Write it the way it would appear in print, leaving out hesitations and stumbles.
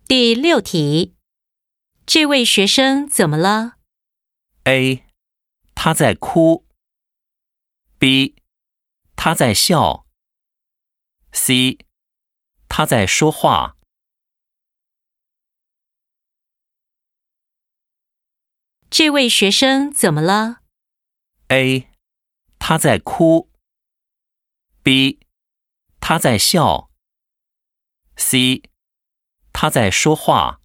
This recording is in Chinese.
第6题，这位学生怎么了？ A. 他在哭 B. 他在笑 C. 他在说话这位学生怎么了？ A. 他在哭 B. 他在笑 C. 他在说话